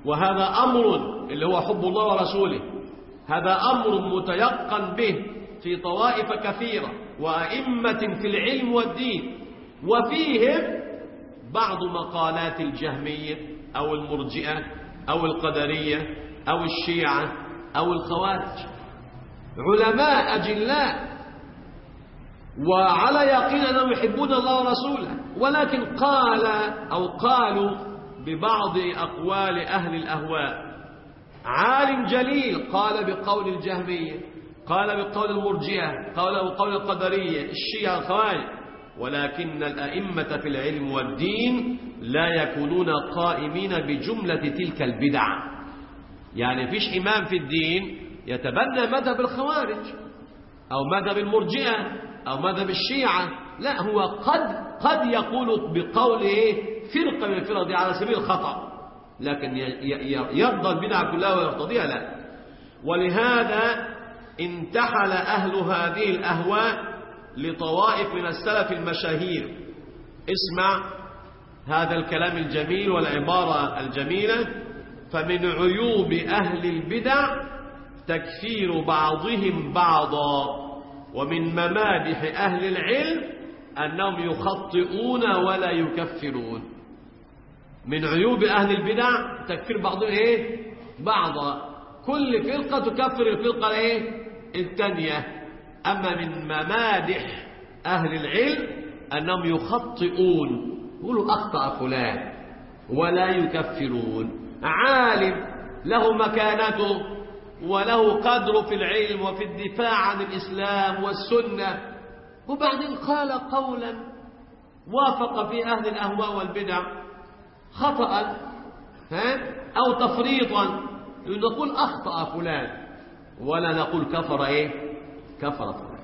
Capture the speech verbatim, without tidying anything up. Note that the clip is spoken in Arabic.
وهذا أمر اللي هو حب الله ورسوله، هذا أمر متيقن به في طوائف كثيرة وأئمة في العلم والدين، وفيهم بعض مقالات الجهمية أو المرجئة أو القدرية أو الشيعة أو الخوارج، علماء أجلاء وعلى يقين أنهم يحبون الله ورسوله، ولكن قال أو قالوا ببعض أقوال أهل الأهواء. عالم جليل قال بقول الجهمية، قال بقول المرجئة، قال بقول القدرية، الشيعة، الخوارج، ولكن الأئمة في العلم والدين لا يكونون قائمين بجملة تلك البدع. يعني فيش إمام في الدين يتبنى مذهب الخوارج أو مذهب المرجئة أو مذهب الشيعة، لا، هو قد قد يقول بقوله فرقة من الفرق دي على سبيل الخطأ، لكن يرضى البدع كلها ويرتضيها، لا. ولهذا انتحل أهل هذه الأهواء لطوائف من السلف المشاهير. اسمع هذا الكلام الجميل والعبارة الجميلة: فمن عيوب أهل البدع تكفير بعضهم بعضا، ومن ممادح أهل العلم أنهم يخطئون ولا يكفرون. من عيوب أهل البدع تكفير بعضهم إيه؟ بعضا، كل فرقة تكفر الفرقة إيه؟ الثانية. أما من ممادح أهل العلم أنهم يخطئون، يقولوا أخطأ فلان، ولا يكفرون. عالم له مكانته وله قدر في العلم وفي الدفاع عن الإسلام والسنة، وبعدين قال قولا وافق في أهل الأهواء والبدع خطأ ها أو تفريطا، نقول أخطأ فلان ولا نقول كفر إيه؟ كفر فلان.